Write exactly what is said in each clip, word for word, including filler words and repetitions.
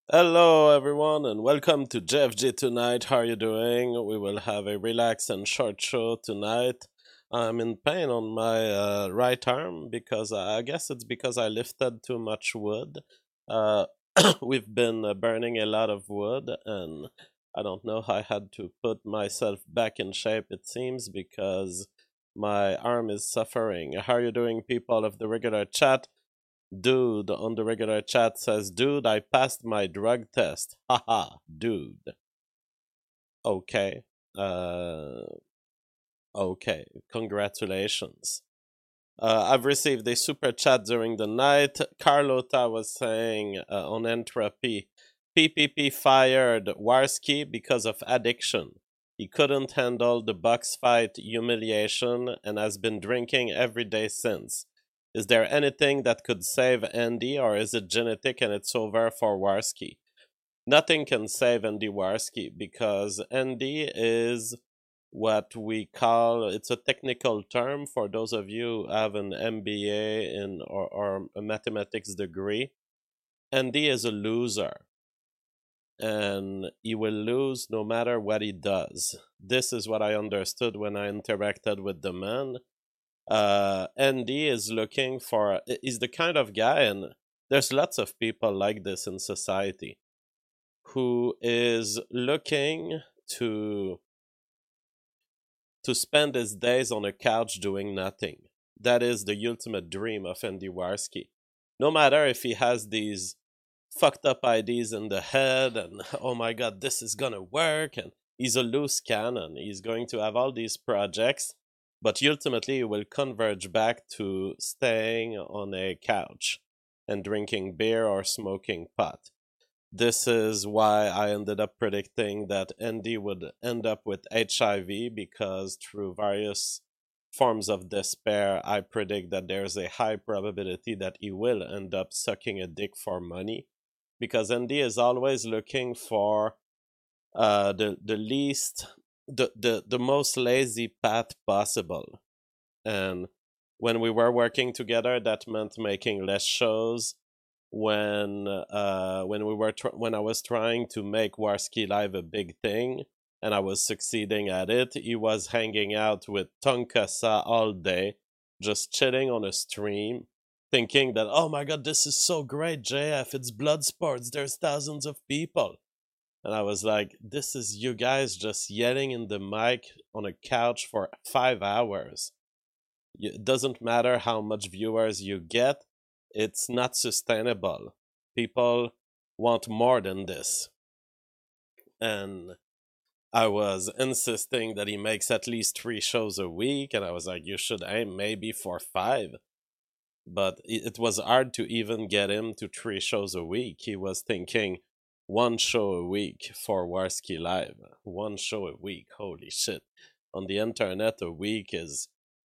Hello, everyone, and welcome to J F G tonight. How are you doing? We will have a relaxed and short show tonight. I'm in pain on my uh, right arm because I guess it's because I lifted too much wood. Uh, we've been uh, burning a lot of wood, and I don't know. I had to put myself back in shape, it seems, because my arm is suffering. How are you doing, people of the regular chat? Dude on the regular chat says, Dude, I passed my drug test. Haha, dude. Okay. Uh, okay. Congratulations. Uh, I've received a super chat during the night. Carlota was saying uh, on Entropy, P P P fired Warski because of addiction. He couldn't handle the box fight humiliation and has been drinking every day since. Is there anything that could save Andy, or is it genetic and it's over for Warski? Nothing can save Andy Warski because Andy is what we call, it's a technical term for those of you who have an M B A in or, or a mathematics degree. Andy is a loser, and he will lose no matter what he does. This is what I understood when I interacted with the man. Uh, Andy is looking for, he's the kind of guy, and there's lots of people like this in society, who is looking to to spend his days on a couch doing nothing. That is the ultimate dream of Andy Warski. No matter if he has these fucked up ideas in the head and, oh my god, this is gonna work, and he's a loose cannon. He's going to have all these projects, but ultimately he will converge back to staying on a couch and drinking beer or smoking pot. This is why I ended up predicting that Andy would end up with H I V, because through various forms of despair, I predict that there's a high probability that he will end up sucking a dick for money, because Andy is always looking for uh, the the least the, the the most lazy path possible. And when we were working together, that meant making less shows. When uh when we were tr- when I was trying to make Warski Live a big thing and I was succeeding at it, he was hanging out with Tonkasa all day, just chilling on a stream, thinking that, oh my god, this is so great, J F, it's blood sports, there's thousands of people. And I was like, this is you guys just yelling in the mic on a couch for five hours. It doesn't matter how much viewers you get, it's not sustainable. People want more than this. And I was insisting that he makes at least three shows a week, and I was like, you should aim maybe for five. But it was hard to even get him to three shows a week. He was thinking one show a week for Warski Live. One show a week, holy shit. On the internet, a week is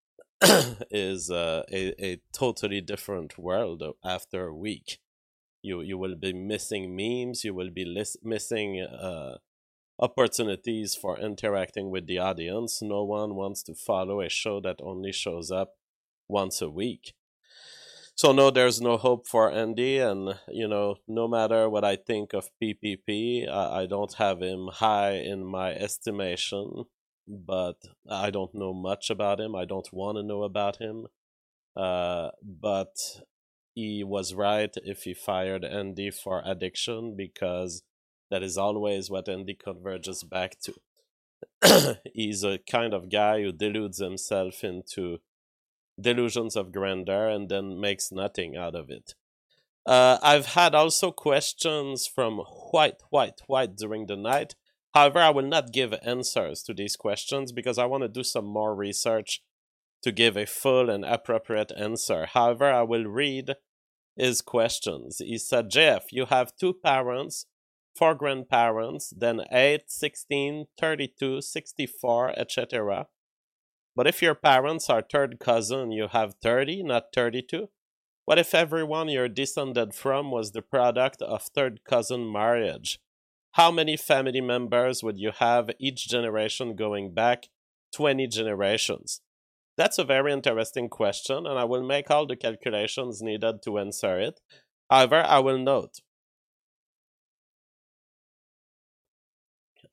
is uh, a, a totally different world after a week. You you will be missing memes. You will be lis- missing uh, opportunities for interacting with the audience. No one wants to follow a show that only shows up once a week. So no, there's no hope for Andy, and you know, no matter what I think of P P P, I, I don't have him high in my estimation. But I don't know much about him. I don't want to know about him. Uh, but he was right if he fired Andy for addiction, because that is always what Andy converges back to. He's a kind of guy who deludes himself into delusions of grandeur and then makes nothing out of it. Uh, I've had also questions from White, White, White during the night. However, I will not give answers to these questions because I want to do some more research to give a full and appropriate answer. However, I will read his questions. He said, J F, you have two parents, four grandparents, then eight, sixteen, thirty-two, sixty-four, et cetera. But if your parents are third cousin, you have thirty, not thirty-two? What if everyone you're descended from was the product of third cousin marriage? How many family members would you have each generation going back twenty generations? That's a very interesting question, and I will make all the calculations needed to answer it. However, I will note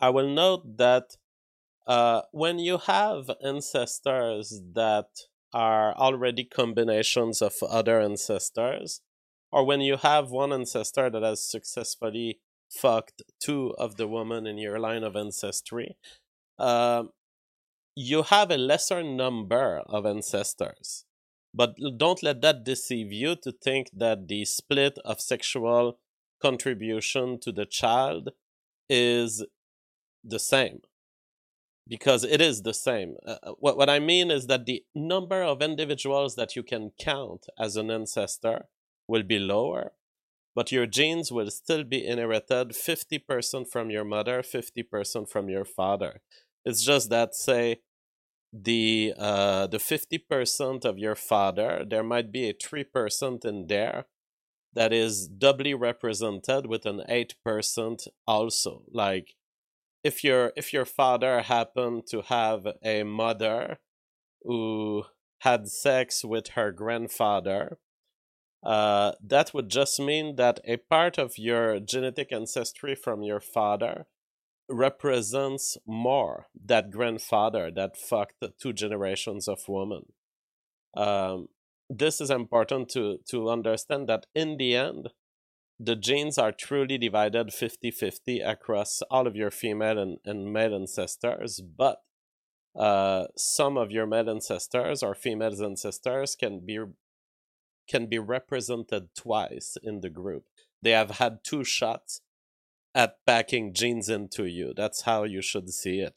I will note that uh, when you have ancestors that are already combinations of other ancestors, or when you have one ancestor that has successfully fucked two of the women in your line of ancestry, um, you have a lesser number of ancestors. But don't let that deceive you to think that the split of sexual contribution to the child is the same. Because it is the same. Uh, what, what I mean is that the number of individuals that you can count as an ancestor will be lower, but your genes will still be inherited fifty percent from your mother, fifty percent from your father. It's just that, say, the uh, the fifty percent of your father, there might be a three percent in there that is doubly represented with an eight percent also. Like, if your if your father happened to have a mother who had sex with her grandfather, uh, that would just mean that a part of your genetic ancestry from your father represents more that grandfather that fucked two generations of women. Um, this is important to, to understand that in the end, the genes are truly divided fifty-fifty across all of your female and, and male ancestors, but uh, some of your male ancestors or female ancestors can be can be represented twice in the group. They have had two shots at packing genes into you. That's how you should see it.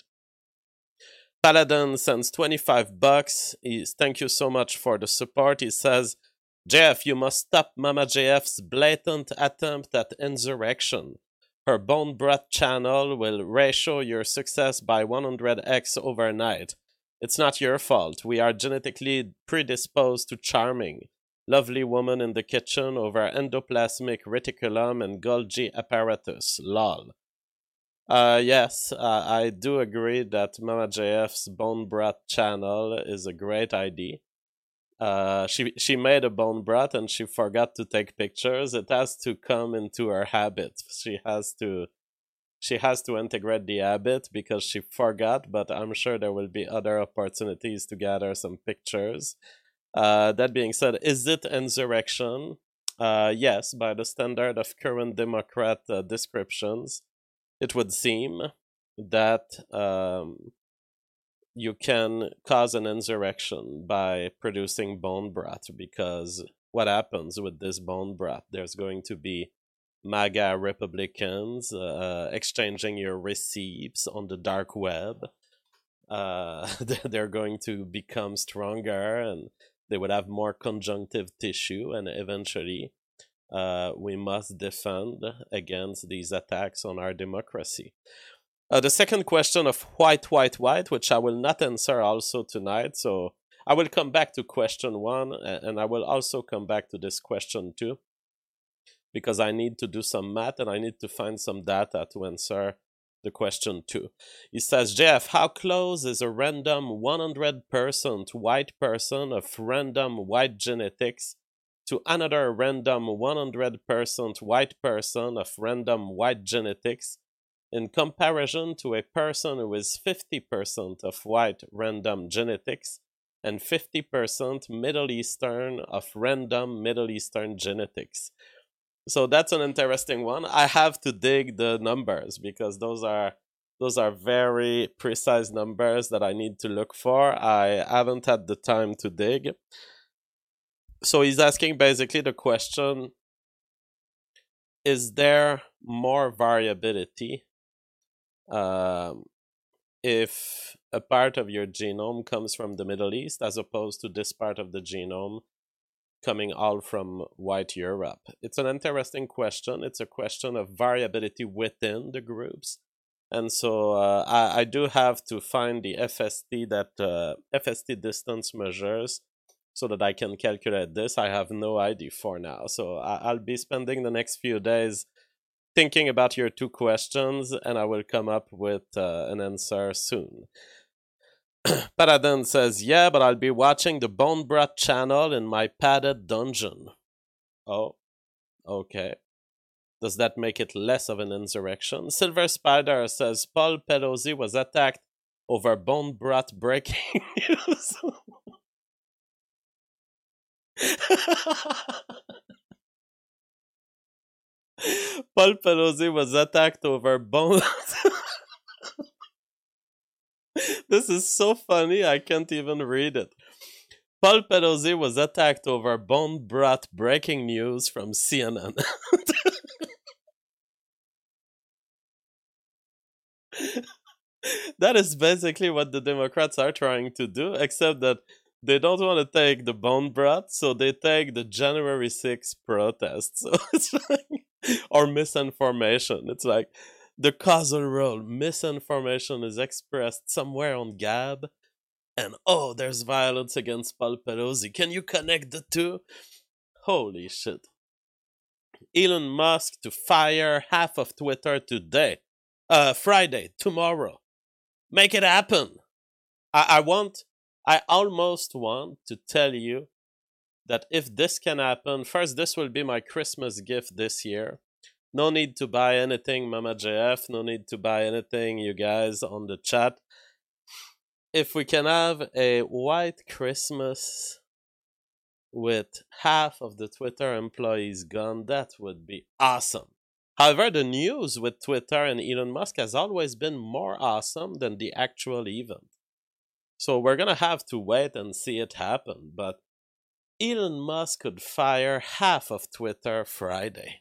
Paladin sends twenty-five bucks. He's, thank you so much for the support. He says, J F, you must stop Mama J F's blatant attempt at insurrection. Her bone broth channel will ratio your success by one hundred x overnight. It's not your fault. We are genetically predisposed to charming. Lovely woman in the kitchen over endoplasmic reticulum and Golgi apparatus. Lol. Uh, yes, uh, I do agree that Mama J F's bone broth channel is a great idea. Uh, she she made a bone broth and she forgot to take pictures. It has to come into her habit. She has to she has to integrate the habit because she forgot. But I'm sure there will be other opportunities to gather some pictures. Uh, that being said, is it insurrection? Uh, yes, by the standard of current Democrat uh, descriptions, it would seem that um, you can cause an insurrection by producing bone broth, because what happens with this bone broth? There's going to be MAGA Republicans uh, exchanging your receipts on the dark web. Uh, they're going to become stronger and they would have more conjunctive tissue, and eventually uh, we must defend against these attacks on our democracy. Uh, the second question of white, white, white, which I will not answer also tonight. So I will come back to question one, and I will also come back to this question two, because I need to do some math and I need to find some data to answer the question two. He says, J F, how close is a random one hundred percent white person of random white genetics to another random one hundred percent white person of random white genetics, in comparison to a person who is fifty percent of white random genetics and fifty percent Middle Eastern of random Middle Eastern genetics? So that's an interesting one. I have to dig the numbers because those are those are very precise numbers that I need to look for. I haven't had the time to dig. So he's asking basically the question, is there more variability um, if a part of your genome comes from the Middle East as opposed to this part of the genome coming all from white Europe? It's an interesting question. It's a question of variability within the groups. And so uh, I, I do have to find the F S T that uh, F S T distance measures so that I can calculate this. I have no idea for now. So I, I'll be spending the next few days thinking about your two questions, and I will come up with uh, an answer soon. Paradin says, yeah, but I'll be watching the Bone Broth channel in my padded dungeon. Oh, okay. Does that make it less of an insurrection? Silver Spider says Paul Pelosi was attacked over bone broth breaking news. Paul Pelosi was attacked over bone. This is so funny, I can't even read it. Paul Pelosi was attacked over bone broth breaking news from C N N. That is basically what the Democrats are trying to do, except that they don't want to take the bone broth, so they take the January sixth protests. So it's like, or misinformation. It's like the causal role. Misinformation is expressed somewhere on Gab, and oh, there's violence against Paul Pelosi. Can you connect the two? Holy shit. Elon Musk to fire half of Twitter today. Uh, Friday, tomorrow. Make it happen. I, I want, I almost want to tell you that if this can happen, first, this will be my Christmas gift this year. No need to buy anything, Mama J F. No need to buy anything, you guys on the chat. If we can have a white Christmas with half of the Twitter employees gone, that would be awesome. However, the news with Twitter and Elon Musk has always been more awesome than the actual event. So we're going to have to wait and see it happen. But Elon Musk could fire half of Twitter Friday.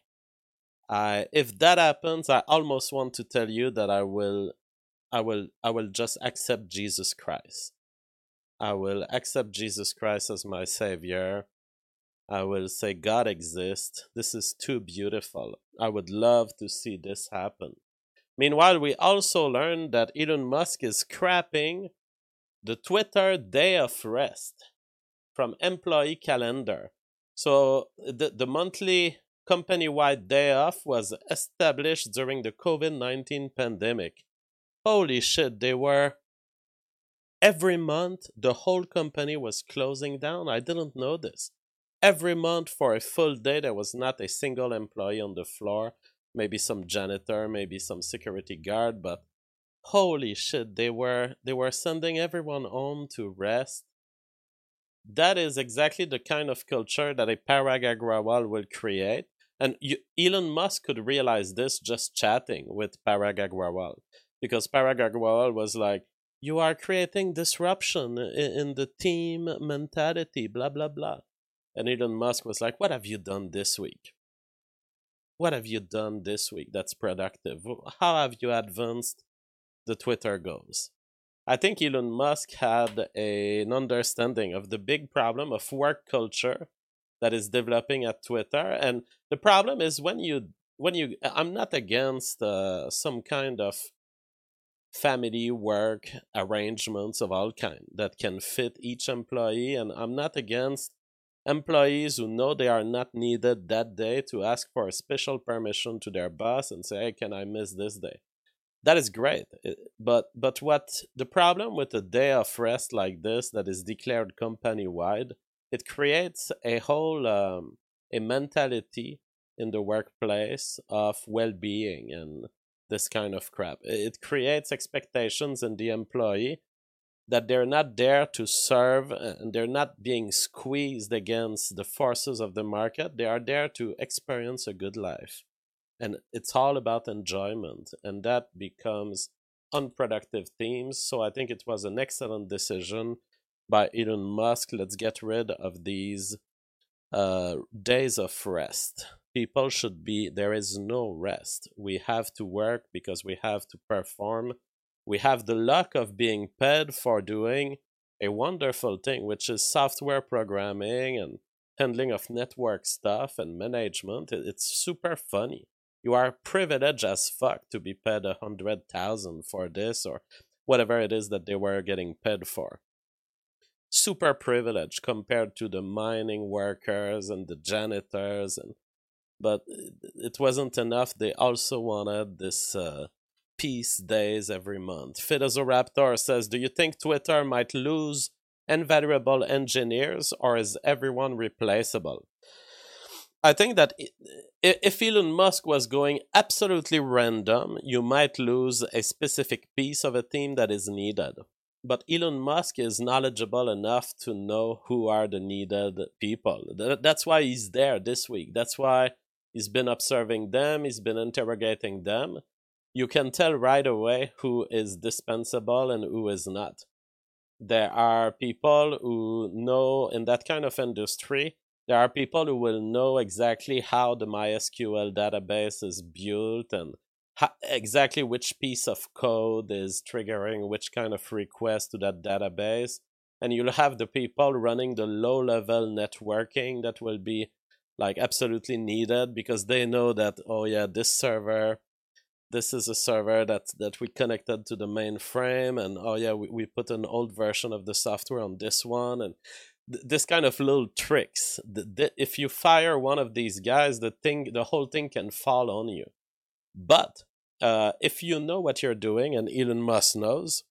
I, if that happens, I almost want to tell you that I will, I will, I will just accept Jesus Christ. I will accept Jesus Christ as my savior. I will say God exists. This is too beautiful. I would love to see this happen. Meanwhile, we also learned that Elon Musk is scrapping the Twitter day of rest from employee calendar. So the, the monthly company-wide day off was established during the COVID nineteen pandemic. Holy shit, they were... Every month, the whole company was closing down. I didn't know this. Every month for a full day, there was not a single employee on the floor. Maybe some janitor, maybe some security guard, but holy shit, they were they were sending everyone home to rest. That is exactly the kind of culture that a Parag Agrawal will create. And you, Elon Musk could realize this just chatting with Parag Agrawal. Because Parag Agrawal was like, you are creating disruption in, in the team mentality, blah, blah, blah. And Elon Musk was like, what have you done this week? What have you done this week that's productive? How have you advanced the Twitter goals? I think Elon Musk had a, an understanding of the big problem of work culture that is developing at Twitter. And the problem is when you, when you, I'm not against uh, some kind of family work arrangements of all kind that can fit each employee. And I'm not against employees who know they are not needed that day to ask for a special permission to their boss and say, hey, can I miss this day? That is great. But but what the problem with a day of rest like this that is declared company-wide, it creates a whole um, a mentality in the workplace of well-being and this kind of crap. It creates expectations in the employee that they're not there to serve and they're not being squeezed against the forces of the market. They are there to experience a good life. And it's all about enjoyment. And that becomes unproductive themes. So I think it was an excellent decision by Elon Musk. Let's get rid of these uh, days of rest. People should be, there is no rest. We have to work because we have to perform. We have the luck of being paid for doing a wonderful thing, which is software programming and handling of network stuff and management. It's super funny. You are privileged as fuck to be paid a hundred thousand for this or whatever it is that they were getting paid for. Super privileged compared to the mining workers and the janitors, and but it wasn't enough. They also wanted this uh, peace days every month. Philosopher says, do you think Twitter might lose invaluable engineers or is everyone replaceable? I think that if Elon Musk was going absolutely random, you might lose a specific piece of a team that is needed. But Elon Musk is knowledgeable enough to know who are the needed people. That's why he's there this week. That's why he's been observing them, he's been interrogating them. You can tell right away who is dispensable and who is not. There are people who know in that kind of industry, there are people who will know exactly how the MySQL database is built and how, exactly which piece of code is triggering which kind of request to that database. And you'll have the people running the low-level networking that will be like absolutely needed because they know that, oh yeah, this server, this is a server that, that we connected to the mainframe, and oh yeah, we, we put an old version of the software on this one, and th- this kind of little tricks. The, the, if you fire one of these guys, the thing, the whole thing can fall on you. But uh, if you know what you're doing, and Elon Musk knows,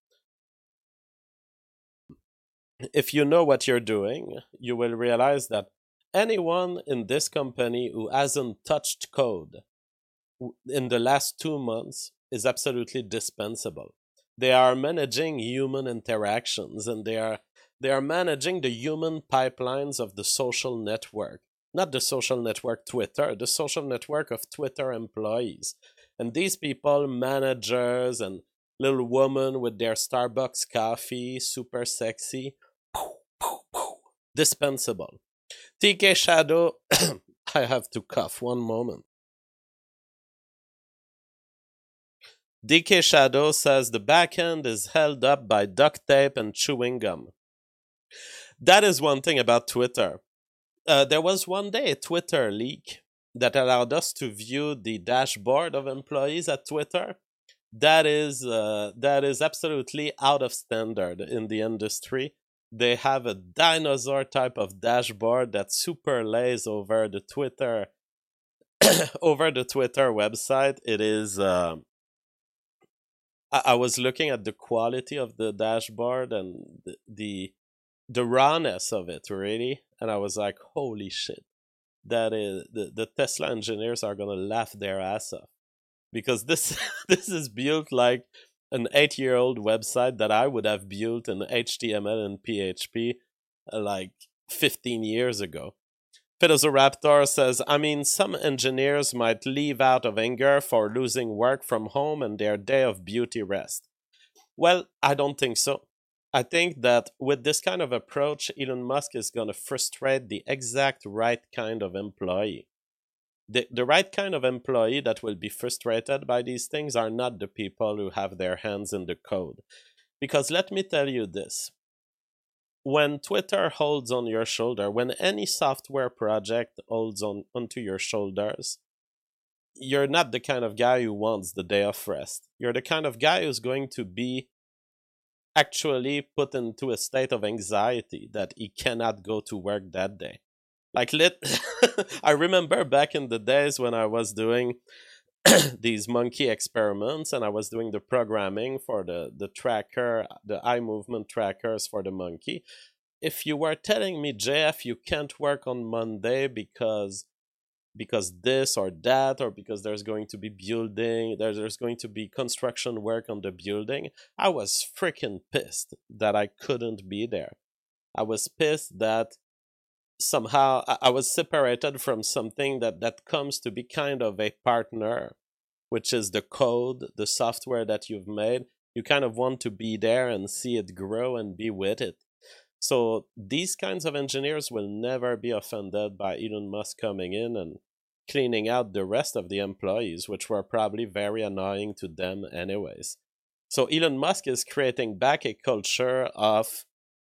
if you know what you're doing, you will realize that anyone in this company who hasn't touched code in the last two months is absolutely dispensable. They are managing human interactions, and they are they are managing the human pipelines of the social network. Not the social network Twitter, the social network of Twitter employees. And these people, managers and little women with their Starbucks coffee, super sexy, dispensable. T K Shadow, I have to cough one moment. D K Shadow says the backend is held up by duct tape and chewing gum. That is one thing about Twitter. Uh, there was one day a Twitter leak that allowed us to view the dashboard of employees at Twitter. That is uh, that is absolutely out of standard in the industry. They have a dinosaur type of dashboard that superlays over the Twitter over the Twitter website. It is. Uh, I-, I was looking at the quality of the dashboard and the, the the rawness of it, really, and I was like, "Holy shit!" That is the the Tesla engineers are gonna laugh their ass off because this this is built like an eight-year-old website that I would have built in H T M L and P H P uh, like fifteen years ago. Philosopher says, I mean, some engineers might leave out of anger for losing work from home and their day of beauty rest. Well, I don't think so. I think that with this kind of approach, Elon Musk is going to frustrate the exact right kind of employee. The, the right kind of employee that will be frustrated by these things are not the people who have their hands in the code. Because let me tell you this. When Twitter holds on your shoulder, when any software project holds on onto your shoulders, you're not the kind of guy who wants the day of rest. You're the kind of guy who's going to be actually put into a state of anxiety that he cannot go to work that day. Like, lit I remember back in the days when I was doing these monkey experiments and I was doing the programming for the, the tracker, the eye movement trackers for the monkey. If you were telling me, J F, you can't work on Monday because because this or that, or because there's going to be building, there's, there's going to be construction work on the building, I was freaking pissed that I couldn't be there. I was pissed that somehow I was separated from something that, that comes to be kind of a partner, which is the code, the software that you've made. You kind of want to be there and see it grow and be with it. So these kinds of engineers will never be offended by Elon Musk coming in and cleaning out the rest of the employees, which were probably very annoying to them anyways. So Elon Musk is creating back a culture of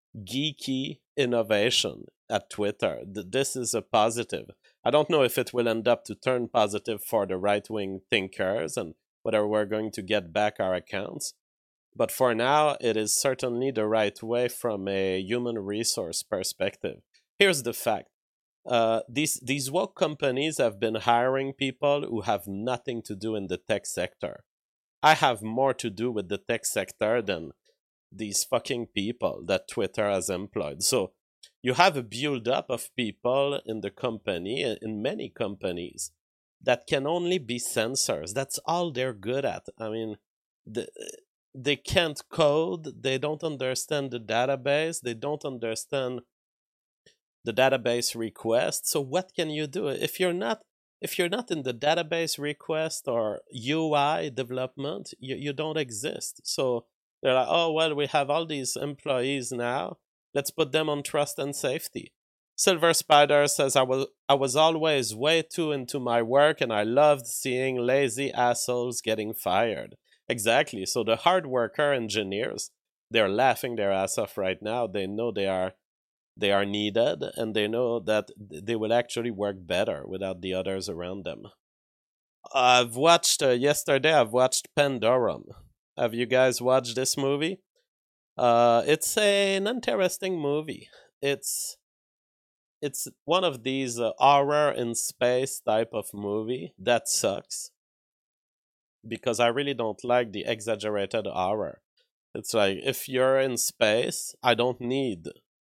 geeky innovation at Twitter. This is a positive. I don't know if it will end up to turn positive for the right-wing thinkers and whether we're going to get back our accounts. But for now, it is certainly the right way from a human resource perspective. Here's the fact. Uh, these, these woke companies have been hiring people who have nothing to do in the tech sector. I have more to do with the tech sector than these fucking people that Twitter has employed. So you have a build-up of people in the company, in many companies, that can only be censors. That's all they're good at. I mean, the, they can't code, they don't understand the database, they don't understand the database request. So what can you do if you're not if you're not in the database request or U I development? You, you don't exist. So they're like, oh well, we have all these employees now. Let's put them on trust and safety. Silver Spider says, I was I was always way too into my work and I loved seeing lazy assholes getting fired. Exactly. So the hard worker engineers, they're laughing their ass off right now. They know they are they are needed, and they know that they will actually work better without the others around them. I've watched, uh, yesterday, I've watched Pandorum. Have you guys watched this movie? Uh, it's a, an interesting movie. It's it's one of these uh, horror in space type of movie that sucks because I really don't like the exaggerated horror. It's like, if you're in space, I don't need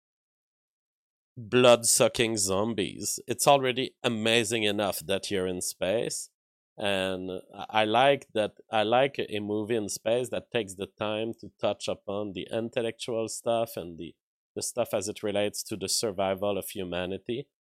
blood sucking zombies. It's already amazing enough that you're in space. And I like that I like a movie in space that takes the time to touch upon the intellectual stuff and the, the stuff as it relates to the survival of humanity.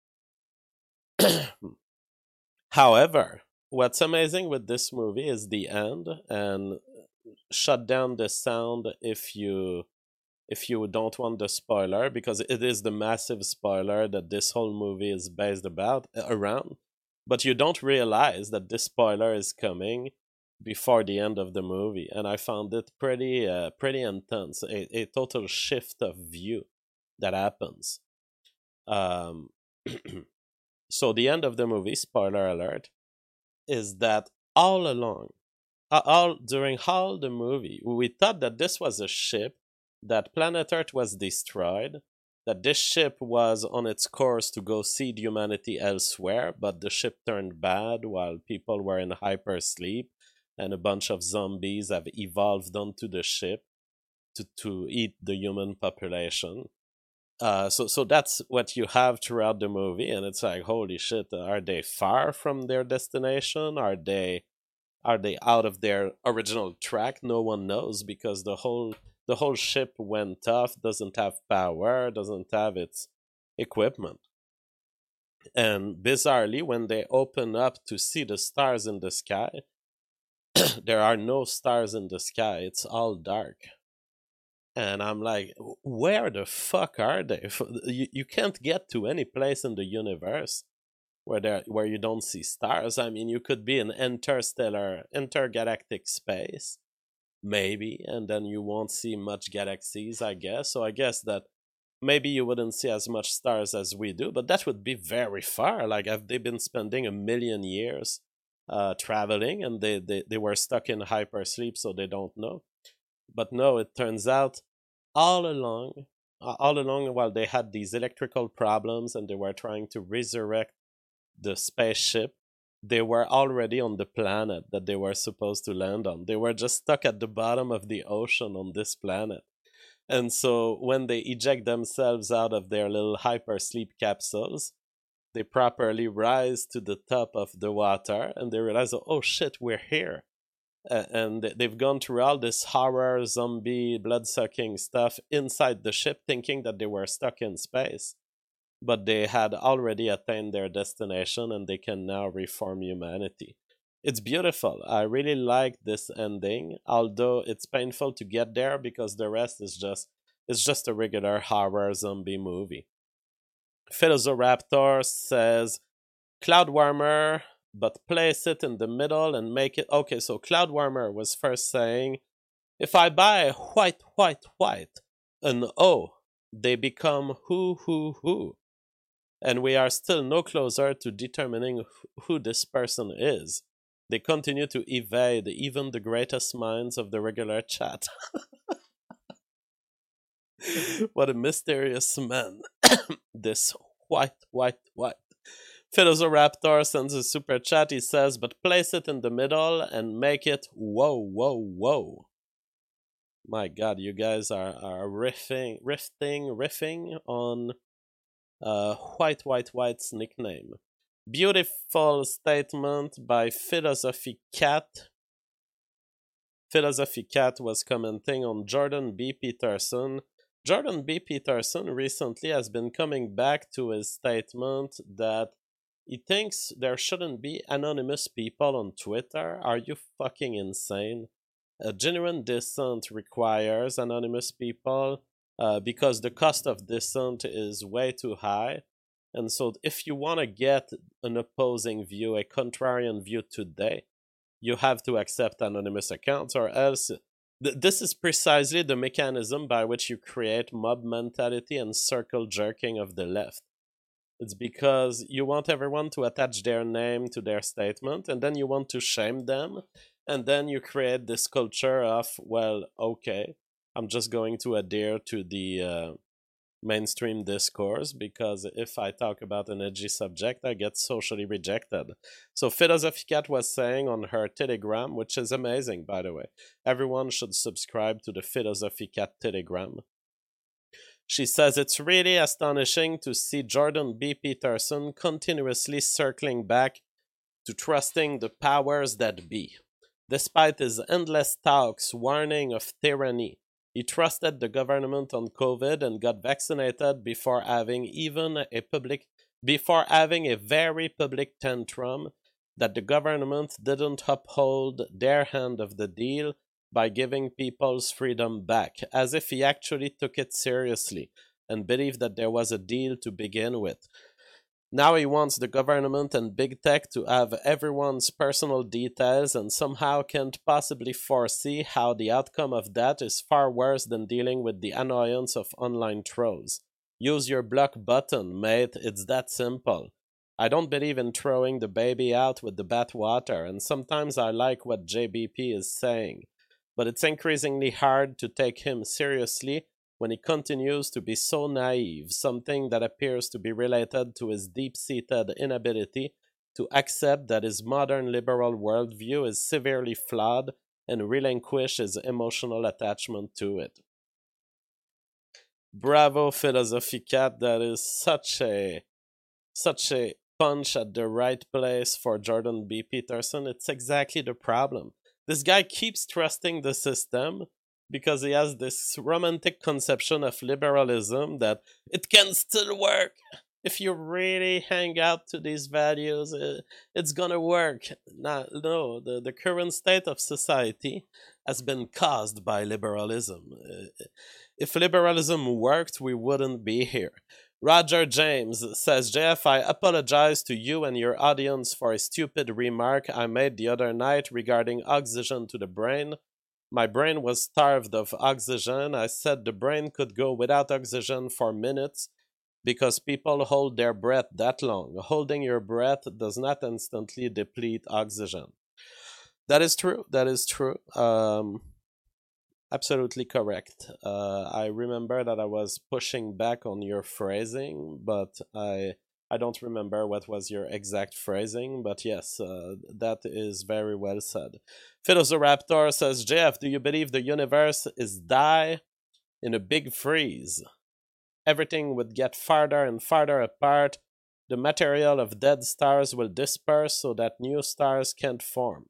However, what's amazing with this movie is the end, and shut down the sound if you if you don't want the spoiler, because it is the massive spoiler that this whole movie is based about around. But you don't realize that this spoiler is coming before the end of the movie, and I found it pretty uh, pretty intense. A, a total shift of view that happens. Um, so the end of the movie, spoiler alert, is that all along, uh, all during all the movie, we thought that this was a ship, that planet Earth was destroyed, that this ship was on its course to go seed humanity elsewhere, but the ship turned bad while people were in hypersleep, and a bunch of zombies have evolved onto the ship to, to eat the human population. Uh, so so that's what you have throughout the movie, and it's like, holy shit, are they far from their destination? Are they are they out of their original track? No one knows, because the whole the whole ship went off, doesn't have power, doesn't have its equipment. And bizarrely, when they open up to see the stars in the sky, there are no stars in the sky. It's all dark. And I'm like, where the fuck are they? You, you can't get to any place in the universe where there where you don't see stars. I mean, you could be in interstellar, intergalactic space, maybe, and then you won't see much galaxies, I guess. So I guess that maybe you wouldn't see as much stars as we do, but that would be very far. Like, have they been spending a million years uh, traveling, and they, they, they were stuck in hypersleep, so they don't know? But no, it turns out all along, uh, all along while they had these electrical problems and they were trying to resurrect the spaceship, they were already on the planet that they were supposed to land on. They were just stuck at the bottom of the ocean on this planet. And so when they eject themselves out of their little hypersleep capsules, they properly rise to the top of the water and they realize, oh shit, we're here. Uh, and they've gone through all this horror, zombie, blood-sucking stuff inside the ship, thinking that they were stuck in space. But they had already attained their destination, and they can now reform humanity. It's beautiful. I really like this ending, although it's painful to get there because the rest is just it's just a regular horror zombie movie. Philosopher says, Cloud Warmer, but place it in the middle and make it... Okay, so Cloud Warmer was first saying, if I buy white, white, white, an O, they become who, who, who. And we are still no closer to determining who this person is. They continue to evade even the greatest minds of the regular chat. What a mysterious man. This white, white, white. Philosopher sends a super chat. He says, but place it in the middle and make it whoa, whoa, whoa. My god, you guys are, are riffing, riffing, riffing on Uh, White White White's nickname. Beautiful statement by Philosophy Cat. Philosophy Cat was commenting on Jordan B. Peterson. Jordan B. Peterson recently has been coming back to his statement that he thinks there shouldn't be anonymous people on Twitter. Are you fucking insane? A genuine dissent requires anonymous people uh, because the cost of dissent is way too high. And so, if you want to get an opposing view, a contrarian view today, you have to accept anonymous accounts, or else. Th- this is precisely the mechanism by which you create mob mentality and circle jerking of the left. It's because you want everyone to attach their name to their statement, and then you want to shame them, and then you create this culture of, well, okay, I'm just going to adhere to the uh, mainstream discourse because if I talk about an edgy subject, I get socially rejected. So Philosophy Cat was saying on her Telegram, which is amazing, by the way. Everyone should subscribe to the Philosophy Cat Telegram. She says it's really astonishing to see Jordan B. Peterson continuously circling back to trusting the powers that be. Despite his endless talks warning of tyranny, he trusted the government on COVID and got vaccinated before having even a public before having a very public tantrum that the government didn't uphold their end of the deal by giving people's freedom back, as if he actually took it seriously and believed that there was a deal to begin with. Now he wants the government and big tech to have everyone's personal details and somehow can't possibly foresee how the outcome of that is far worse than dealing with the annoyance of online trolls. Use your block button, mate, it's that simple. I don't believe in throwing the baby out with the bathwater, and sometimes I like what J B P is saying, but it's increasingly hard to take him seriously when he continues to be so naive, something that appears to be related to his deep-seated inability to accept that his modern liberal worldview is severely flawed and relinquish his emotional attachment to it. Bravo, Philosophy Cat, that is such a such a punch at the right place for Jordan B. Peterson. It's exactly the problem. This guy keeps trusting the system because he has this romantic conception of liberalism that it can still work. If you really hang out to these values, it's gonna work. No, no, the, the current state of society has been caused by liberalism. If liberalism worked, we wouldn't be here. Roger James says, J F, I apologize to you and your audience for a stupid remark I made the other night regarding oxygen to the brain. My brain was starved of oxygen. I said the brain could go without oxygen for minutes because people hold their breath that long. Holding your breath does not instantly deplete oxygen. That is true. That is true. Um, absolutely correct. Uh, I remember that I was pushing back on your phrasing, but I I don't remember what was your exact phrasing, but yes, uh, that is very well said. Philosopher says, J F, do you believe the universe is die in a big freeze? Everything would get farther and farther apart. The material of dead stars will disperse so that new stars can't form.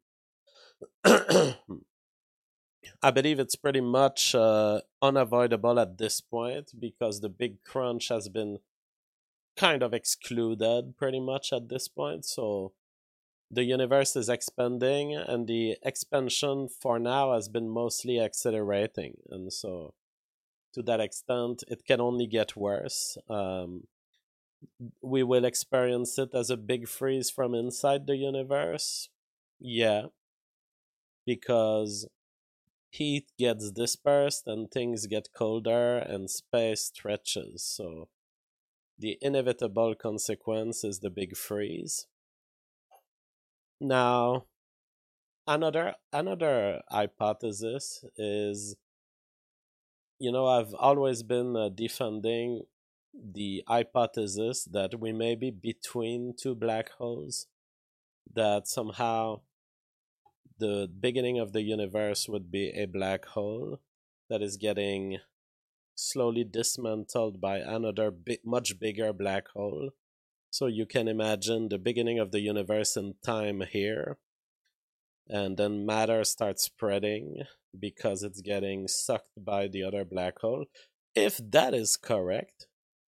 I believe it's pretty much uh, unavoidable at this point because the big crunch has been kind of excluded pretty much at this point. So the universe is expanding, and the expansion for now has been mostly accelerating. And so to that extent, it can only get worse. Um, we will experience it as a big freeze from inside the universe. Yeah, because heat gets dispersed and things get colder and space stretches. So the inevitable consequence is the big freeze. Now, another another hypothesis is, you know, I've always been uh, defending the hypothesis that we may be between two black holes, that somehow the beginning of the universe would be a black hole that is getting slowly dismantled by another bi- much bigger black hole. So you can imagine the beginning of the universe in time here, and then matter starts spreading because it's getting sucked by the other black hole. If that is correct,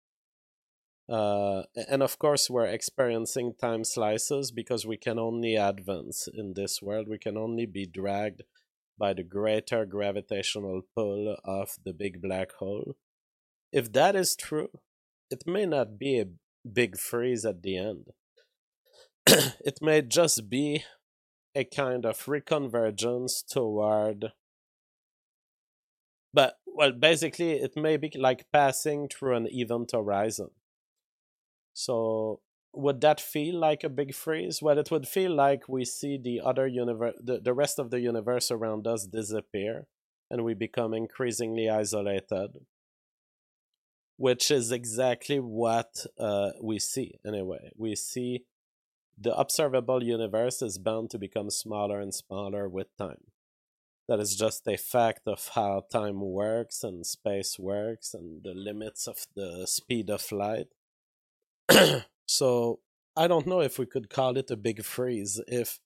uh, and of course, we're experiencing time slices because we can only advance in this world. We can only be dragged by the greater gravitational pull of the big black hole. If that is true, it may not be a big freeze at the end. It may just be a kind of reconvergence toward. But, well, basically, it may be like passing through an event horizon. So would that feel like a big freeze? Well, it would feel like we see the other universe, the, the rest of the universe around us disappear, and we become increasingly isolated, which is exactly what uh, we see anyway. We see the observable universe is bound to become smaller and smaller with time. That is just a fact of how time works and space works and the limits of the speed of light. So I don't know if we could call it a big freeze if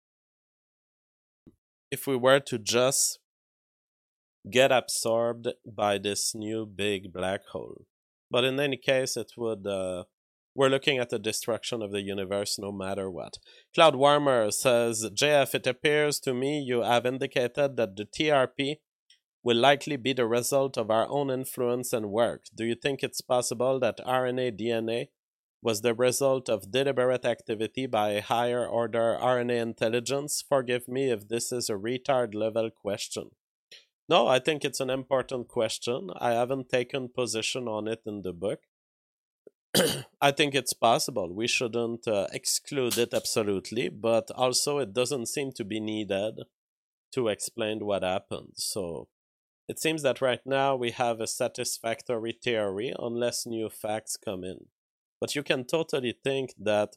if we were to just get absorbed by this new big black hole. But in any case, it would. Uh, we're looking at the destruction of the universe no matter what. Cloud Warmer says, J F, it appears to me you have indicated that the T R P will likely be the result of our own influence and work. Do you think it's possible that R N A D N A was the result of deliberate activity by a higher order R N A intelligence? Forgive me if this is a retard level question. No, I think it's an important question. I haven't taken position on it in the book. I think it's possible. We shouldn't uh, exclude it absolutely, but also it doesn't seem to be needed to explain what happened. So it seems that right now we have a satisfactory theory unless new facts come in. But you can totally think that,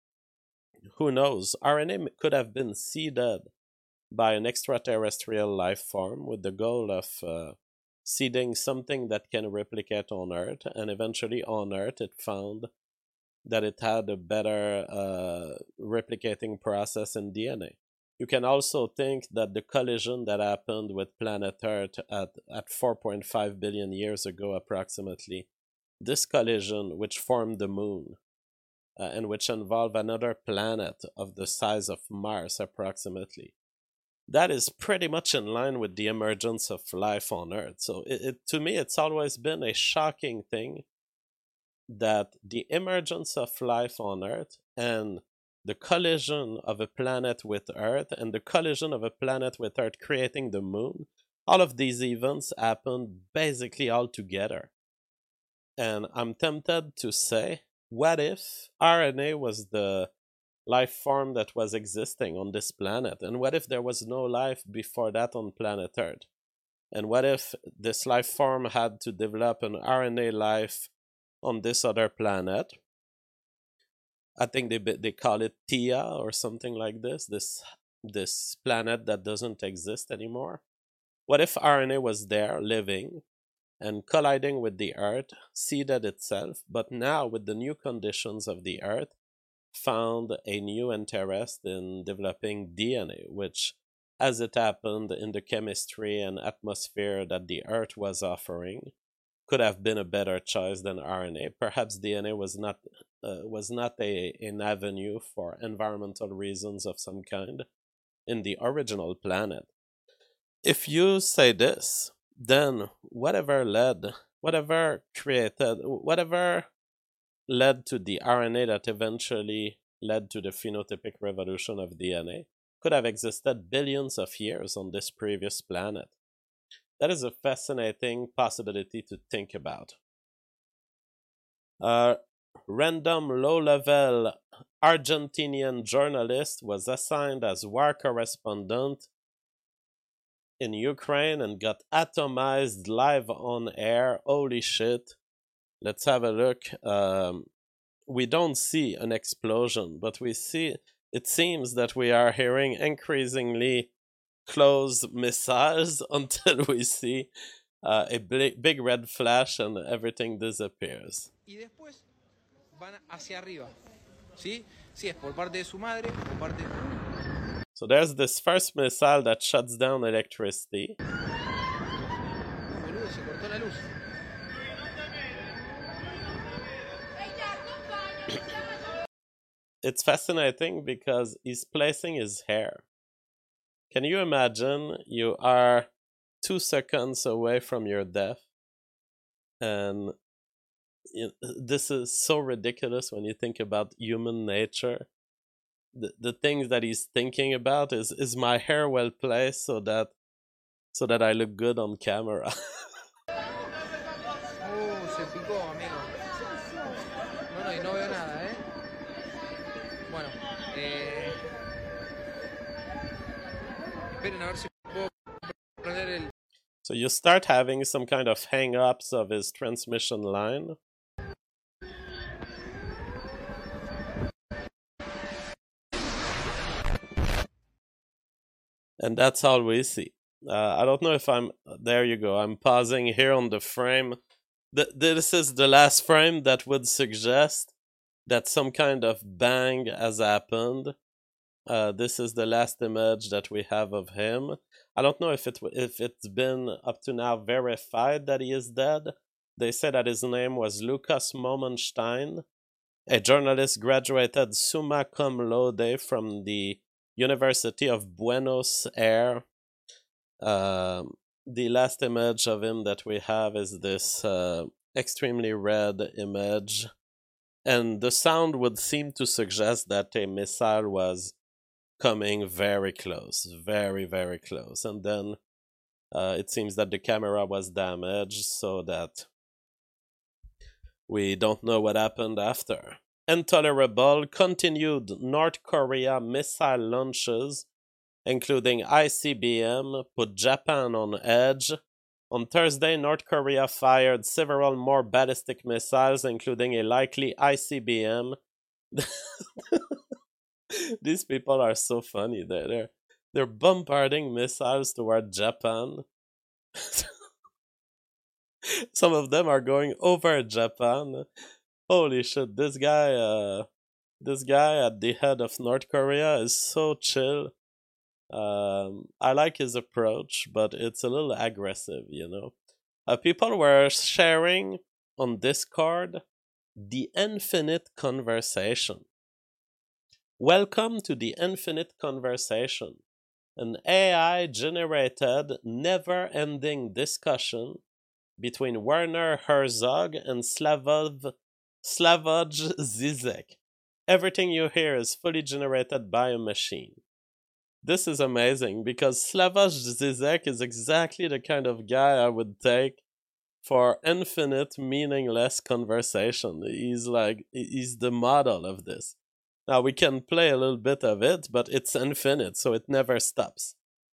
who knows, R N A could have been seeded by an extraterrestrial life form with the goal of uh, seeding something that can replicate on Earth, and eventually on Earth it found that it had a better uh, replicating process in D N A. You can also think that the collision that happened with planet Earth at, at four point five billion years ago approximately, this collision which formed the moon, uh, and which involved another planet of the size of Mars approximately, that is pretty much in line with the emergence of life on Earth. So it, it, to me, it's always been a shocking thing that the emergence of life on Earth and the collision of a planet with Earth and the collision of a planet with Earth creating the moon, all of these events happened basically all together. And I'm tempted to say, what if R N A was the life form that was existing on this planet? And what if there was no life before that on planet Earth? And what if this life form had to develop an R N A life on this other planet? I think they they call it Theia or something like this, this this planet that doesn't exist anymore. What if R N A was there living and colliding with the Earth, seeded itself, but now with the new conditions of the Earth, found a new interest in developing D N A, which, as it happened in the chemistry and atmosphere that the Earth was offering, could have been a better choice than R N A. Perhaps D N A was not uh, was not a an avenue for environmental reasons of some kind in the original planet. If you say this, then whatever led, whatever created, whatever led to the R N A that eventually led to the phenotypic revolution of D N A could have existed billions of years on this previous planet. That is a fascinating possibility to think about. A random low-level Argentinian journalist was assigned as war correspondent in Ukraine and got atomized live on air. Holy shit. Let's have a look. Um, we don't see an explosion, but we see, it seems that we are hearing increasingly close missiles until we see uh, a big, big red flash and everything disappears. Y después van hacia arriba. ¿Sí? Si es por parte de su madre, por parte de... So there's this first missile that shuts down electricity. Boludo, se cortó la luz. It's fascinating because he's placing his hair. Can you imagine you are two seconds away from your death? And you, this is so ridiculous when you think about human nature. The, the things that he's thinking about is, is my hair well placed so that so that I look good on camera. Oh, se picó, amigo. No, no, y no veo nada, ¿eh? Bueno, eh... esperen a ver si puedo prender el... So you start having some kind of hang-ups of his transmission line. And that's all we see. Uh, I don't know if I'm... There you go. I'm pausing here on the frame. Th- this is the last frame that would suggest that some kind of bang has happened. Uh, this is the last image that we have of him. I don't know if it if it's been up to now verified that he is dead. They say that his name was Lukas Momenstein, a journalist graduated summa cum laude from the University of Buenos Aires. Um, the last image of him that we have is this uh, extremely red image. And the sound would seem to suggest that a missile was coming very close, very, very close. And then uh, it seems that the camera was damaged so that we don't know what happened after. Intolerable continued North Korea missile launches, including I C B M, put Japan on edge. On Thursday, North Korea fired several more ballistic missiles, including a likely I C B M. These people are so funny. They're, they're, they're bombarding missiles toward Japan. Some of them are going over Japan. Holy shit, this guy, uh, this guy at the head of North Korea is so chill. Um, I like his approach, but it's a little aggressive, you know. Uh, people were sharing on Discord the Infinite Conversation. Welcome to the Infinite Conversation, an A I-generated, never-ending discussion between Werner Herzog and Slavoj, Slavoj Zizek. Everything you hear is fully generated by a machine. This is amazing because Slavoj Zizek is exactly the kind of guy I would take for infinite, meaningless conversation. He's like, he's the model of this. Now, we can play a little bit of it, but it's infinite, so it never stops.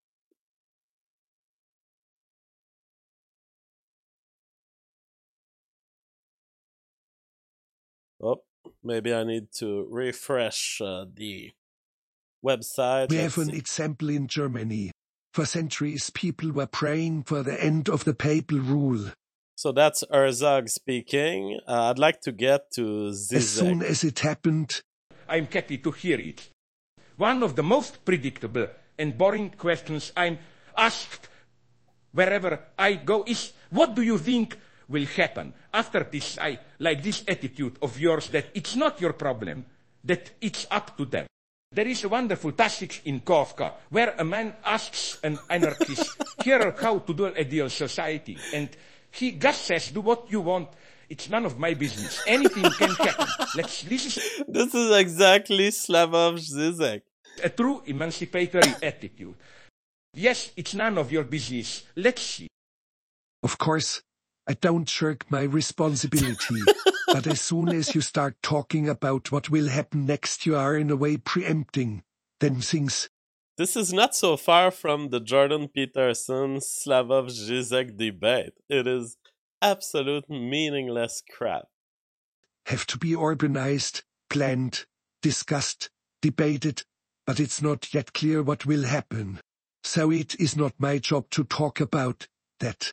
Oh, maybe I need to refresh uh, the website. We Let's have an see. example in Germany. For centuries people were praying for the end of the papal rule. So that's Herzog speaking. Uh, I'd like to get to Zizek. As soon as it happened, I'm happy to hear it. One of the most predictable and boring questions I'm asked wherever I go is, what do you think will happen? After this, I like this attitude of yours that it's not your problem, that it's up to them. There is a wonderful passage in Kafka where a man asks an anarchist here how to do an ideal society. And he just says, do what you want. It's none of my business. Anything can happen. Let's, this is This is exactly Slavoj Zizek. a true emancipatory attitude. Yes, it's none of your business. Let's see. of course, I don't shirk my responsibility. But as soon as you start talking about what will happen next, you are in a way preempting them things. This is not so far from the Jordan Peterson Slavoj Zizek debate. It is absolute meaningless crap. Have to be organized, planned, discussed, debated, but it's not yet clear what will happen. So it is not my job to talk about that.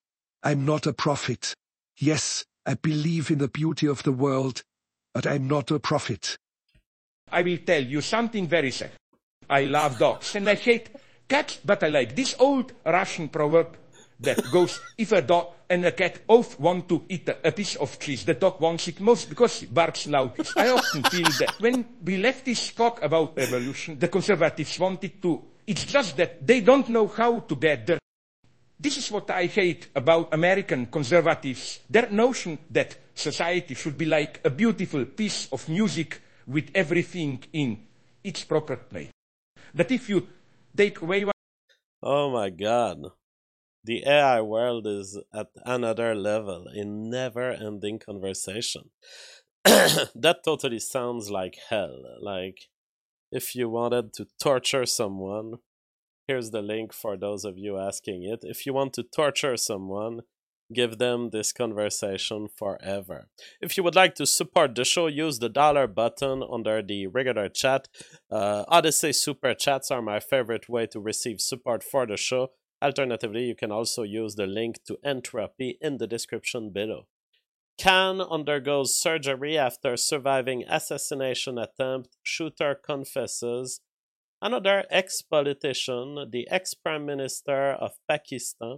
I'm not a prophet. Yes, I believe in the beauty of the world, but I'm not a prophet. I will tell you something very sad. I love dogs and I hate cats, but I like this old Russian proverb that goes, if a dog and a cat both want to eat a piece of cheese, the dog wants it most because he barks loudest. I often feel that when we leftists talk about evolution, the conservatives want it too. It's just that they don't know how to get there. This is what I hate about American conservatives. Their notion that society should be like a beautiful piece of music with everything in its proper place. That if you take away one... Oh my god. The A I world is at another level, a never-ending conversation. That totally sounds like hell. Like, if you wanted to torture someone, here's the link for those of you asking it. If you want to torture someone, give them this conversation forever. If you would like to support the show, use the dollar button under the regular chat. Uh, Odyssey Super Chats are my favorite way to receive support for the show. Alternatively, you can also use the link to Entropy in the description below. Khan undergoes surgery after surviving assassination attempt. Shooter confesses. Another ex-politician, the ex-prime minister of Pakistan,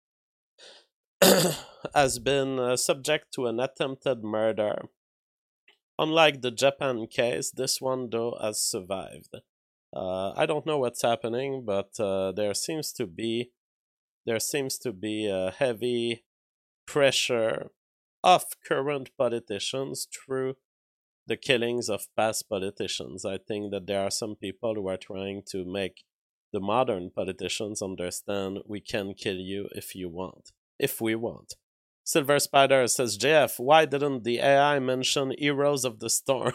has been uh, subject to an attempted murder. Unlike the Japan case, this one, though, has survived. Uh, I don't know what's happening, but uh, there seems to be there seems to be a heavy pressure of current politicians through the killings of past politicians. I think that there are some people who are trying to make the modern politicians understand we can kill you if you want, if we want. Silver Spider says, J F, why didn't the A I mention Heroes of the Storm?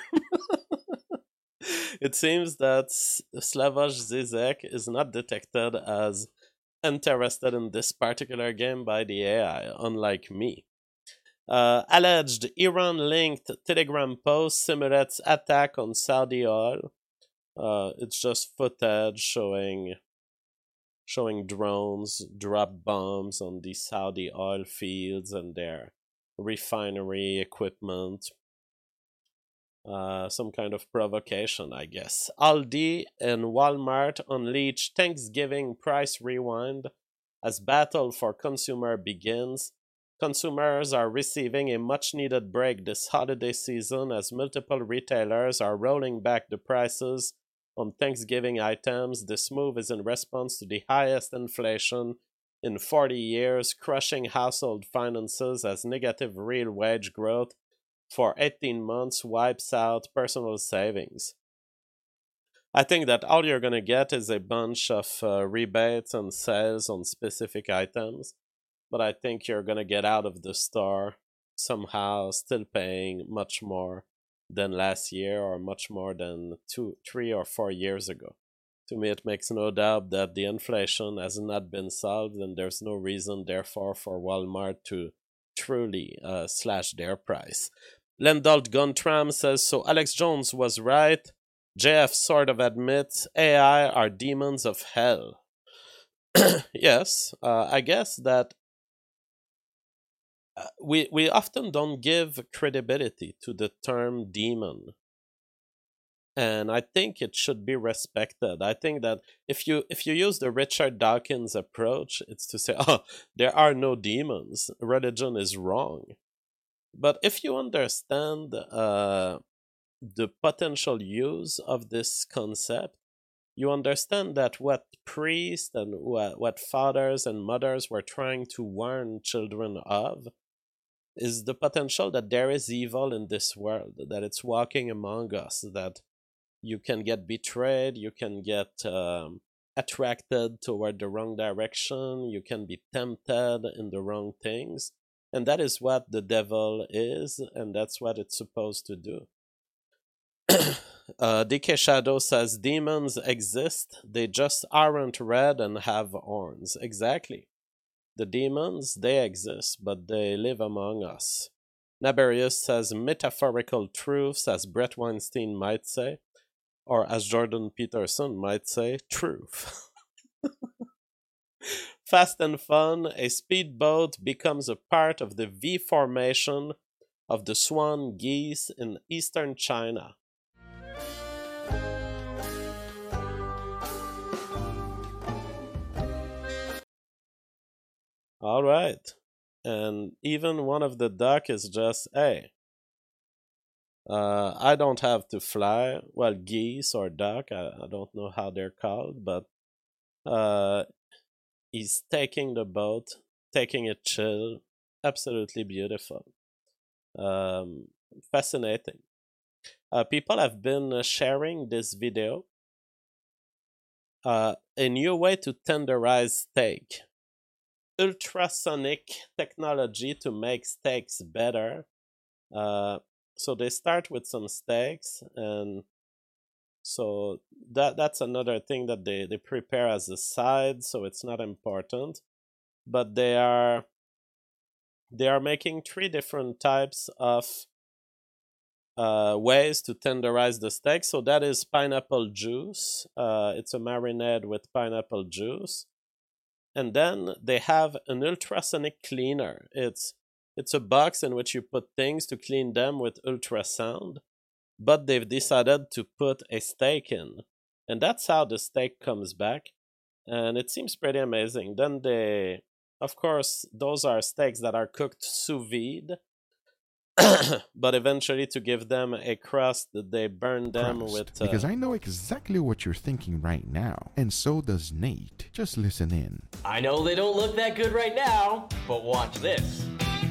It seems that Slavoj Zizek is not detected as interested in this particular game by the A I, unlike me. Uh, alleged Iran-linked Telegram post simulates attack on Saudi oil. Uh, it's just footage showing showing drones drop bombs on the Saudi oil fields and their refinery equipment. Uh, some kind of provocation, I guess. Aldi and Walmart unleash Thanksgiving price rewind as battle for consumer begins. Consumers are receiving a much-needed break this holiday season as multiple retailers are rolling back the prices on Thanksgiving items. This move is in response to the highest inflation in forty years, crushing household finances as negative real wage growth for eighteen months wipes out personal savings. I think that all you're going to get is a bunch of uh, rebates and sales on specific items, but I think you're going to get out of the store somehow still paying much more than last year or much more than two, three or four years ago. To me, it makes no doubt that the inflation has not been solved, and there's no reason, therefore, for Walmart to truly uh, slash their price. Lendalt Guntram says, so Alex Jones was right. J F sort of admits A I are demons of hell. Yes, uh, I guess that uh, we, we often don't give credibility to the term demon. And I think it should be respected. I think that if you if you use the Richard Dawkins approach, it's to say, oh, there are no demons. Religion is wrong. But if you understand uh, the potential use of this concept, you understand that what priests and what, what fathers and mothers were trying to warn children of is the potential that there is evil in this world, that it's walking among us, that you can get betrayed, you can get um, attracted toward the wrong direction, you can be tempted in the wrong things. And that is what the devil is, and that's what it's supposed to do. uh, D K Shadow says, demons exist, they just aren't red and have horns. Exactly. The demons, they exist, but they live among us. Naberius says, metaphorical truths, as Brett Weinstein might say, or as Jordan Peterson might say, truth. Fast and fun, a speedboat becomes a part of the V formation of the swan geese in eastern China. All right. And even one of the duck is just, hey, uh, I don't have to fly. Well, geese or duck, I, I don't know how they're called, but uh, he's taking the boat, taking it chill. Absolutely beautiful. Um, fascinating. Uh, people have been uh, sharing this video. Uh, a new way to tenderize steak. Ultrasonic technology to make steaks better. Uh, so they start with some steaks, and so that that's another thing that they, they prepare as a side, so it's not important. But they are they are making three different types of uh, ways to tenderize the steak. So that is pineapple juice. Uh, it's a marinade with pineapple juice. And then they have an ultrasonic cleaner. It's it's a box in which you put things to clean them with ultrasound. But they've decided to put a steak in. And that's how the steak comes back. And it seems pretty amazing. Then they, of course, those are steaks that are cooked sous vide. But eventually, to give them a crust, they burn them Crust, with... Uh, because I know exactly what you're thinking right now, and so does Nate. Just listen in. I know they don't look that good right now, but watch this.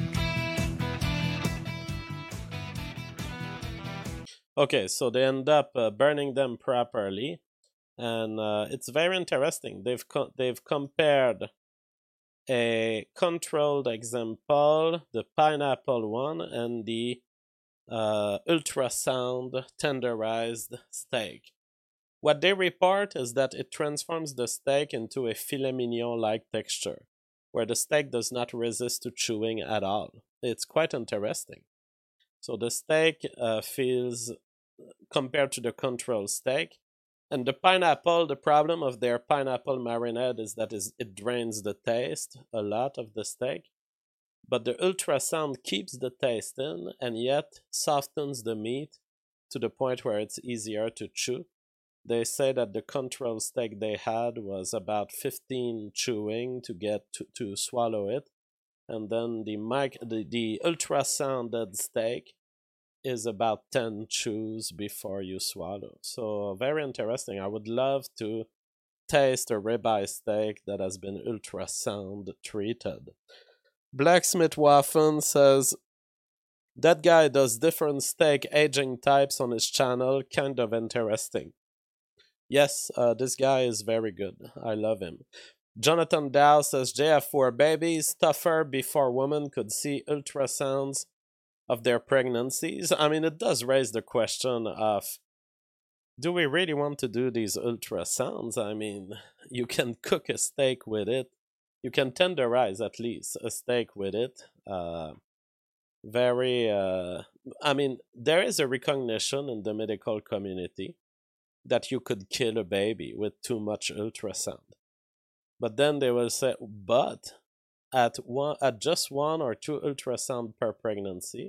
Okay, so they end up uh, burning them properly, and uh, it's very interesting. They've co- they've compared a controlled example, the pineapple one, and the uh, ultrasound tenderized steak. What they report is that it transforms the steak into a filet mignon-like texture, where the steak does not resist to chewing at all. It's quite interesting. So the steak uh, feels, compared to the controlled steak, and the pineapple, the problem of their pineapple marinade is that is it drains the taste a lot of the steak. But the ultrasound keeps the taste in and yet softens the meat to the point where it's easier to chew. They say that the control steak they had was about fifteen chewing to get to, to swallow it. And then the mic the, the ultrasounded steak is about ten chews before you swallow. So very interesting. I would love to taste a ribeye steak that has been ultrasound treated. Blacksmith Waffen says, that guy does different steak aging types on his channel, kind of interesting. Yes, uh, this guy is very good. I love him. Jonathan Dow says, J F four babies tougher before women could see ultrasounds of their pregnancies. I mean, it does raise the question of, do we really want to do these ultrasounds? I mean, you can cook a steak with it. You can tenderize at least a steak with it. Uh, very, uh, I mean, there is a recognition in the medical community that you could kill a baby with too much ultrasound. But then they will say, but at one, at just one or two ultrasound per pregnancy,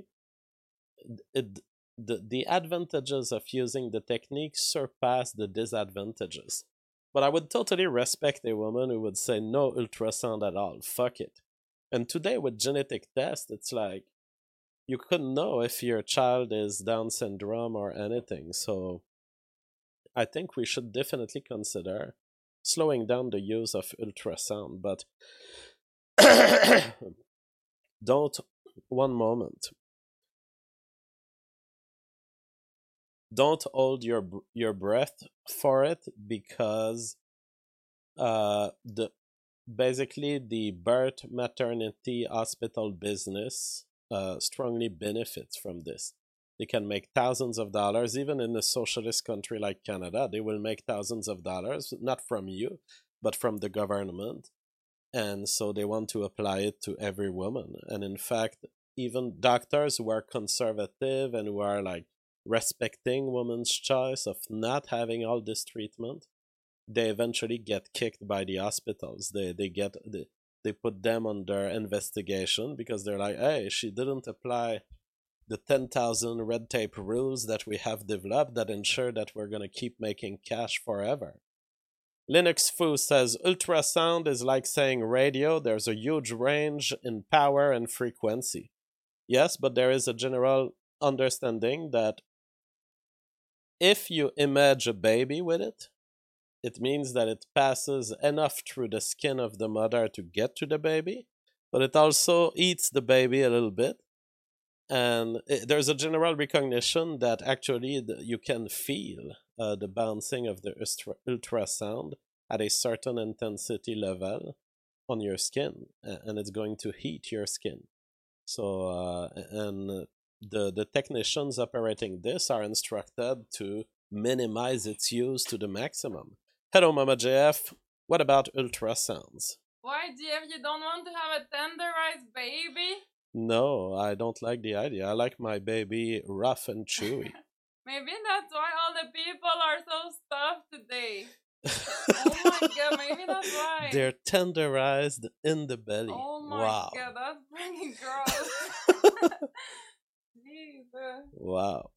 it, the, the advantages of using the technique surpass the disadvantages. But I would totally respect a woman who would say no ultrasound at all. Fuck it. And today with genetic tests, it's like you couldn't know if your child is Down syndrome or anything. So I think we should definitely consider slowing down the use of ultrasound. But don't, one moment. Don't hold your your breath for it, because uh the basically the birth maternity hospital business uh strongly benefits from this. They can make thousands of dollars, even in a socialist country like Canada. They will make thousands of dollars, not from you, but from the government. And so they want to apply it to every woman. And in fact, even doctors who are conservative and who are like respecting women's choice of not having all this treatment, they eventually get kicked by the hospitals. They they get they, they put them under investigation because they're like, hey, she didn't apply the ten thousand red tape rules that we have developed that ensure that we're going to keep making cash forever. Linux Foo says, ultrasound is like saying radio. There's a huge range in power and frequency. Yes, but there is a general understanding that if you image a baby with it, it means that it passes enough through the skin of the mother to get to the baby, but it also eats the baby a little bit. And it, there's a general recognition that actually the, you can feel uh, the bouncing of the ultrasound at a certain intensity level on your skin, and it's going to heat your skin. So, uh, and the, the technicians operating this are instructed to minimize its use to the maximum. Hello, Mama J F. What about ultrasounds? Why, J F, you don't want to have a tenderized baby? No, I don't like the idea. I like my baby rough and chewy. Maybe that's why all the people are so stuffed today. Oh my god, maybe that's why. They're tenderized in the belly. Oh my wow. god, that's pretty gross. Jesus. Wow.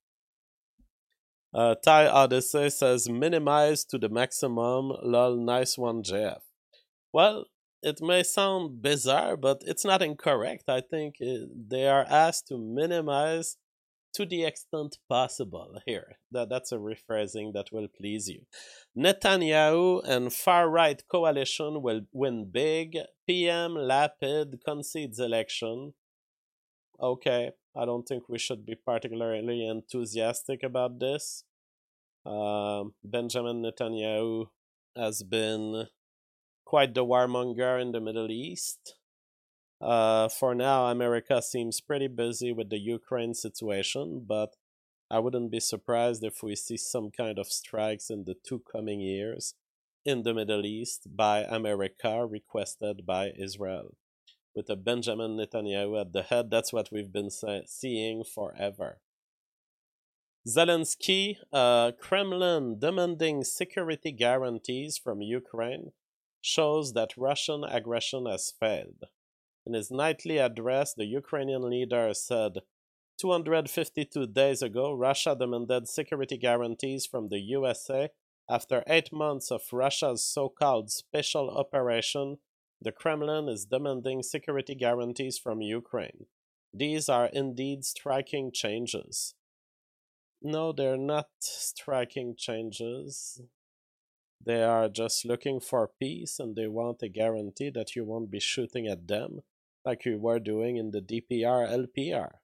Uh, Thai Odyssey says, minimize to the maximum. Lol, nice one, J F. Well, it may sound bizarre, but it's not incorrect. I think it, they are asked to minimize to the extent possible here. That, that's a rephrasing that will please you. Netanyahu and far-right coalition will win big. P M Lapid concedes election. Okay, I don't think we should be particularly enthusiastic about this. Um, Benjamin Netanyahu has been quite the warmonger in the Middle East. Uh, for now, America seems pretty busy with the Ukraine situation, but I wouldn't be surprised if we see some kind of strikes in the two coming years in the Middle East by America, requested by Israel. With a Benjamin Netanyahu at the head, that's what we've been say- seeing forever. Zelensky, uh, Kremlin demanding security guarantees from Ukraine shows that Russian aggression has failed. In his nightly address, the Ukrainian leader said, two hundred fifty-two days ago, Russia demanded security guarantees from the U S A. After eight months of Russia's so-called special operation, the Kremlin is demanding security guarantees from Ukraine. These are indeed striking changes. No, they're not striking changes. They are just looking for peace, and they want a guarantee that you won't be shooting at them like you were doing in the D P R L P R.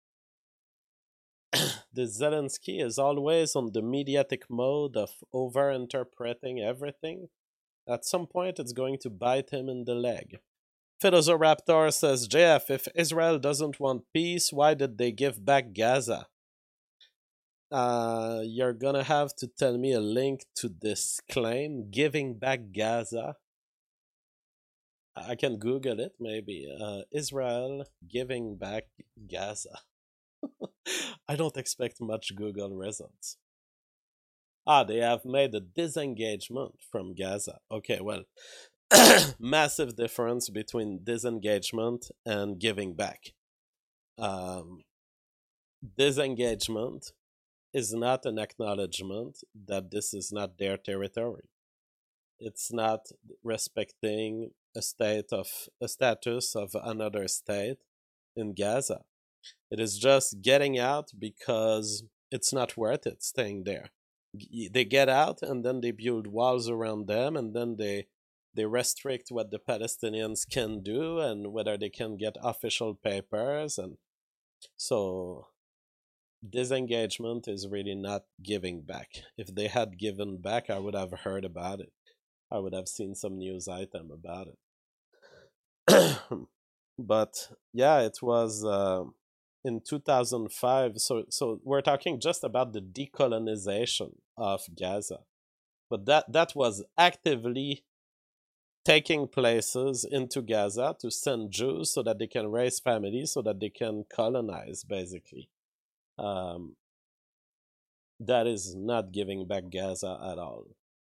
The Zelensky is always on the mediatic mode of over-interpreting everything. At some point, it's going to bite him in the leg. Philosopher says, J F, if Israel doesn't want peace, why did they give back Gaza? Uh, you're gonna have to tell me a link to this claim, giving back Gaza. I can Google it, maybe. Uh, Israel giving back Gaza. I don't expect much Google results. Ah, they have made a disengagement from Gaza. Okay, well, massive difference between disengagement and giving back. Um, disengagement is not an acknowledgement that this is not their territory. It's not respecting a state of a status of another state in Gaza. It is just getting out because it's not worth it staying there. They get out and then they build walls around them, and then they they restrict what the Palestinians can do and whether they can get official papers. And so disengagement is really not giving back. If they had given back, I would have heard about it. I would have seen some news item about it. But yeah, it was uh, in two thousand five. So, so we're talking just about the decolonization of Gaza. But that, that was actively taking places into Gaza to send Jews so that they can raise families, so that they can colonize, basically. Um, that is not giving back Gaza at all.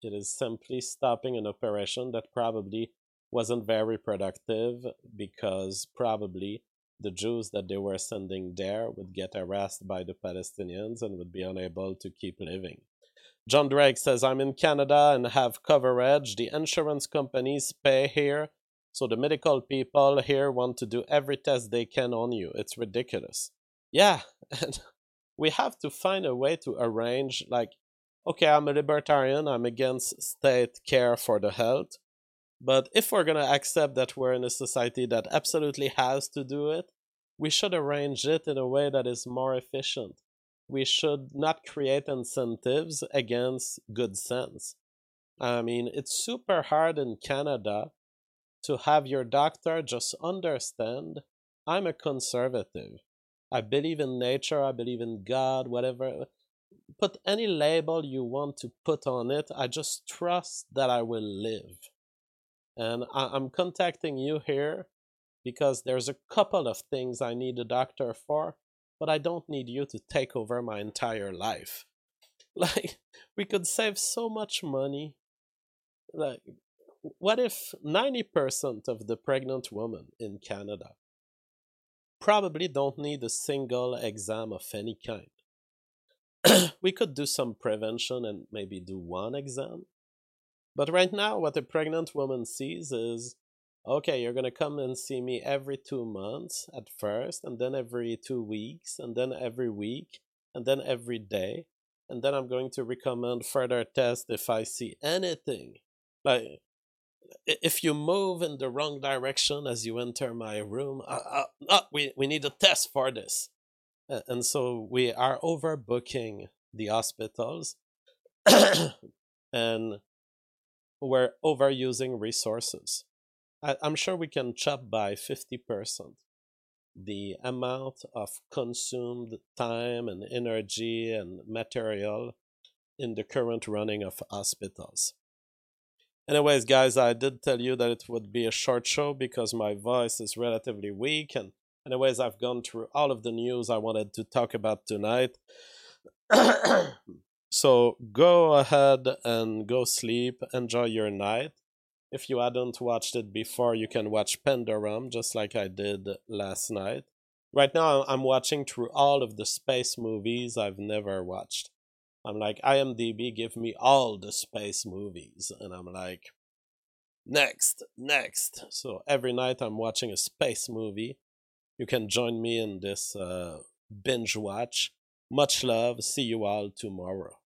It is simply stopping an operation that probably wasn't very productive because probably the Jews that they were sending there would get harassed by the Palestinians and would be unable to keep living. John Drake says, I'm in Canada and have coverage. The insurance companies pay here, so the medical people here want to do every test they can on you. It's ridiculous. Yeah, and we have to find a way to arrange, like, okay, I'm a libertarian, I'm against state care for the health, but if we're going to accept that we're in a society that absolutely has to do it, we should arrange it in a way that is more efficient. We should not create incentives against good sense. I mean, it's super hard in Canada to have your doctor just understand, I'm a conservative. I believe in nature, I believe in God, whatever. Put any label you want to put on it. I just trust that I will live. And I- I'm contacting you here because there's a couple of things I need a doctor for, but I don't need you to take over my entire life. Like, we could save so much money. Like, what if ninety percent of the pregnant women in Canada probably don't need a single exam of any kind? We could do some prevention and maybe do one exam. But right now, what a pregnant woman sees is, okay, you're going to come and see me every two months at first, and then every two weeks, and then every week, and then every day. And then I'm going to recommend further tests if I see anything. Like, if you move in the wrong direction as you enter my room, uh, uh, uh, we, we need a test for this. And so we are overbooking the hospitals and we're overusing resources. I, I'm sure we can chop by fifty percent the amount of consumed time and energy and material in the current running of hospitals. Anyways, guys, I did tell you that it would be a short show because my voice is relatively weak, and anyways, I've gone through all of the news I wanted to talk about tonight. So go ahead and go sleep. Enjoy your night. If you hadn't watched it before, you can watch Pandorum, just like I did last night. Right now, I'm watching through all of the space movies I've never watched. I'm like, IMDb, give me all the space movies. And I'm like, next, next. So every night I'm watching a space movie. You can join me in this uh, binge watch. Much love. See you all tomorrow.